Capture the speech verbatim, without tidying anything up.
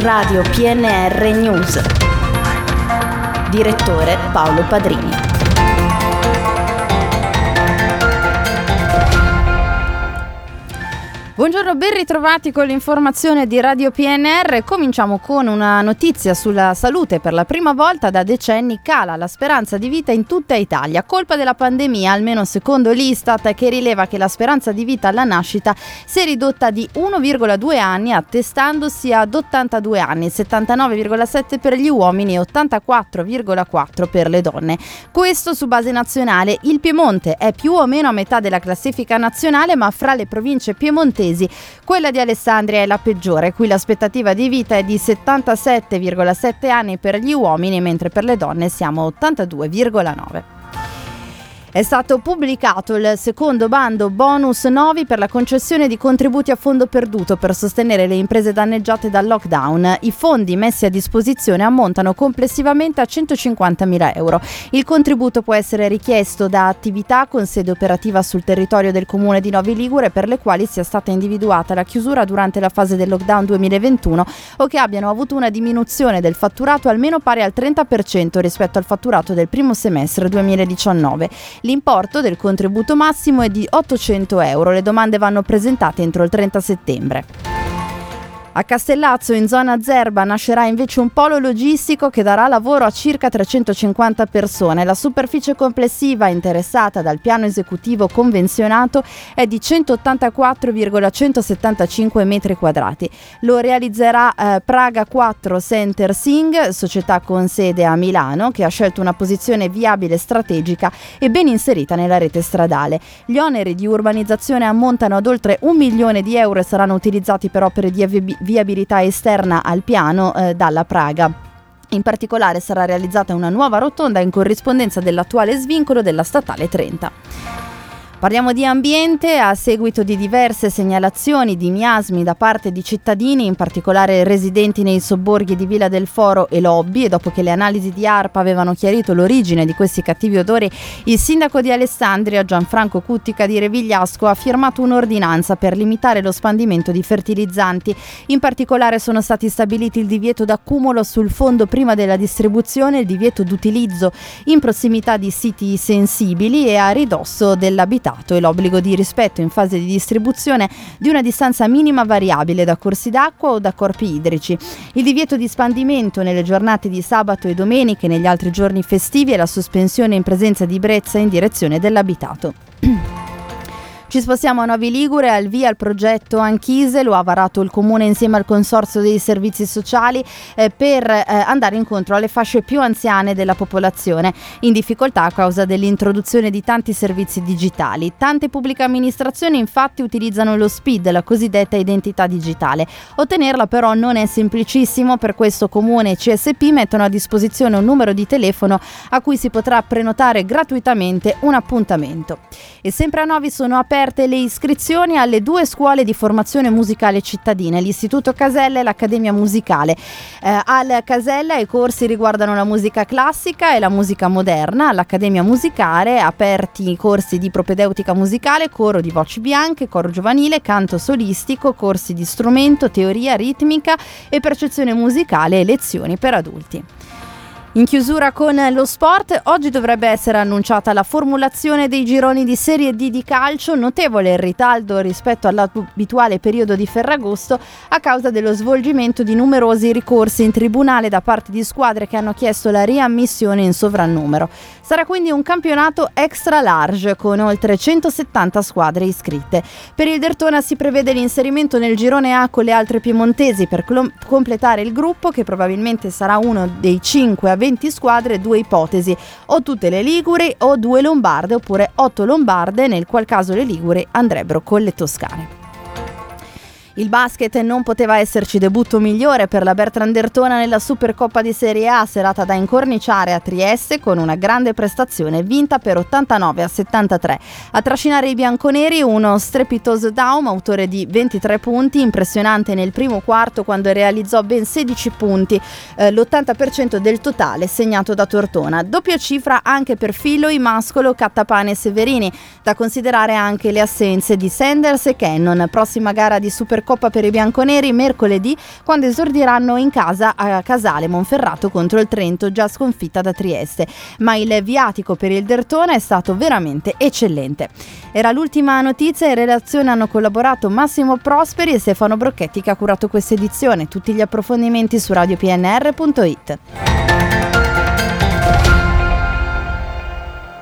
Radio P N R News. Direttore Paolo Padrini. Buongiorno, ben ritrovati con l'informazione di Radio P N R. Cominciamo con una notizia sulla salute. Per la prima volta da decenni cala la speranza di vita in tutta Italia. Colpa della pandemia, almeno secondo l'Istat, che rileva che la speranza di vita alla nascita si è ridotta di uno virgola due anni, attestandosi ad ottantadue anni, settantanove virgola sette per gli uomini e ottantaquattro virgola quattro per le donne. Questo su base nazionale. Il Piemonte è più o meno a metà della classifica nazionale, ma fra le province piemontesi quella di Alessandria è la peggiore. Qui l'aspettativa di vita è di settantasette virgola sette anni per gli uomini, mentre per le donne siamo a ottantadue virgola nove. È stato pubblicato il secondo bando Bonus Novi per la concessione di contributi a fondo perduto per sostenere le imprese danneggiate dal lockdown. I fondi messi a disposizione ammontano complessivamente a centocinquantamila euro. Il contributo può essere richiesto da attività con sede operativa sul territorio del comune di Novi Ligure per le quali sia stata individuata la chiusura durante la fase del lockdown duemilaventuno o che abbiano avuto una diminuzione del fatturato almeno pari al trenta per cento rispetto al fatturato del primo semestre duemiladiciannove. L'importo del contributo massimo è di ottocento euro. Le domande vanno presentate entro il trenta settembre. A Castellazzo, in zona Zerba, nascerà invece un polo logistico che darà lavoro a circa trecentocinquanta persone. La superficie complessiva interessata dal piano esecutivo convenzionato è di centottantaquattro virgola centosettantacinque metri quadrati. Lo realizzerà eh, Praga quattro Center Sing, società con sede a Milano, che ha scelto una posizione viabile strategica e ben inserita nella rete stradale. Gli oneri di urbanizzazione ammontano ad oltre un milione di euro e saranno utilizzati per opere di avvi- viabilità esterna al piano eh, dalla Praga. In particolare sarà realizzata una nuova rotonda in corrispondenza dell'attuale svincolo della statale trenta. Parliamo di ambiente. A seguito di diverse segnalazioni di miasmi da parte di cittadini, in particolare residenti nei sobborghi di Villa del Foro e Lobbi, e dopo che le analisi di ARPA avevano chiarito l'origine di questi cattivi odori, il sindaco di Alessandria, Gianfranco Cuttica di Revigliasco, ha firmato un'ordinanza per limitare lo spandimento di fertilizzanti. In particolare sono stati stabiliti il divieto d'accumulo sul fondo prima della distribuzione, il divieto d'utilizzo in prossimità di siti sensibili e a ridosso dell'abitato, e l'obbligo di rispetto in fase di distribuzione di una distanza minima variabile da corsi d'acqua o da corpi idrici. Il divieto di spandimento nelle giornate di sabato e domeniche e negli altri giorni festivi e la sospensione in presenza di brezza in direzione dell'abitato. Ci spostiamo a Novi Ligure, al via il progetto Anchise, lo ha varato il comune insieme al consorzio dei servizi sociali eh, per eh, andare incontro alle fasce più anziane della popolazione in difficoltà a causa dell'introduzione di tanti servizi digitali. Tante pubbliche amministrazioni infatti utilizzano lo S P I D, la cosiddetta identità digitale. Ottenerla però non è semplicissimo, per questo comune e C S P mettono a disposizione un numero di telefono a cui si potrà prenotare gratuitamente un appuntamento. E sempre a Novi sono aperti le iscrizioni alle due scuole di formazione musicale cittadine, l'Istituto Casella e l'Accademia Musicale. Eh, al Casella i corsi riguardano la musica classica e la musica moderna. All'Accademia Musicale aperti i corsi di propedeutica musicale, coro di voci bianche, coro giovanile, canto solistico, corsi di strumento, teoria ritmica e percezione musicale e lezioni per adulti. In chiusura con lo sport, oggi dovrebbe essere annunciata la formulazione dei gironi di Serie D di calcio, notevole il ritardo rispetto all'abituale periodo di Ferragosto a causa dello svolgimento di numerosi ricorsi in tribunale da parte di squadre che hanno chiesto la riammissione in sovrannumero. Sarà quindi un campionato extra large con oltre centosettanta squadre iscritte. Per il Dertona si prevede l'inserimento nel girone A con le altre piemontesi per cl- completare il gruppo, che probabilmente sarà uno dei cinque a venti squadre, due ipotesi: o tutte le liguri o due lombarde, oppure otto lombarde, nel qual caso le liguri andrebbero con le toscane. Il basket non poteva esserci debutto migliore per la Bertrand Dertona nella Supercoppa di Serie A, serata da incorniciare a Trieste con una grande prestazione vinta per ottantanove a settantatré. A trascinare i bianconeri uno strepitoso Daum, autore di ventitré punti, impressionante nel primo quarto quando realizzò ben sedici punti, eh, l'ottanta per cento del totale segnato da Tortona. Doppia cifra anche per Filoi, Mascolo, Cattapane e Severini. Da considerare anche le assenze di Sanders e Cannon. Prossima gara di Supercoppa Supercoppa per i bianconeri mercoledì, quando esordiranno in casa a Casale Monferrato contro il Trento, già sconfitta da Trieste. Ma il viatico per il Dertona è stato veramente eccellente. Era l'ultima notizia. In redazione hanno collaborato Massimo Prosperi e Stefano Brocchetti, che ha curato questa edizione. Tutti gli approfondimenti su radio p n r punto it.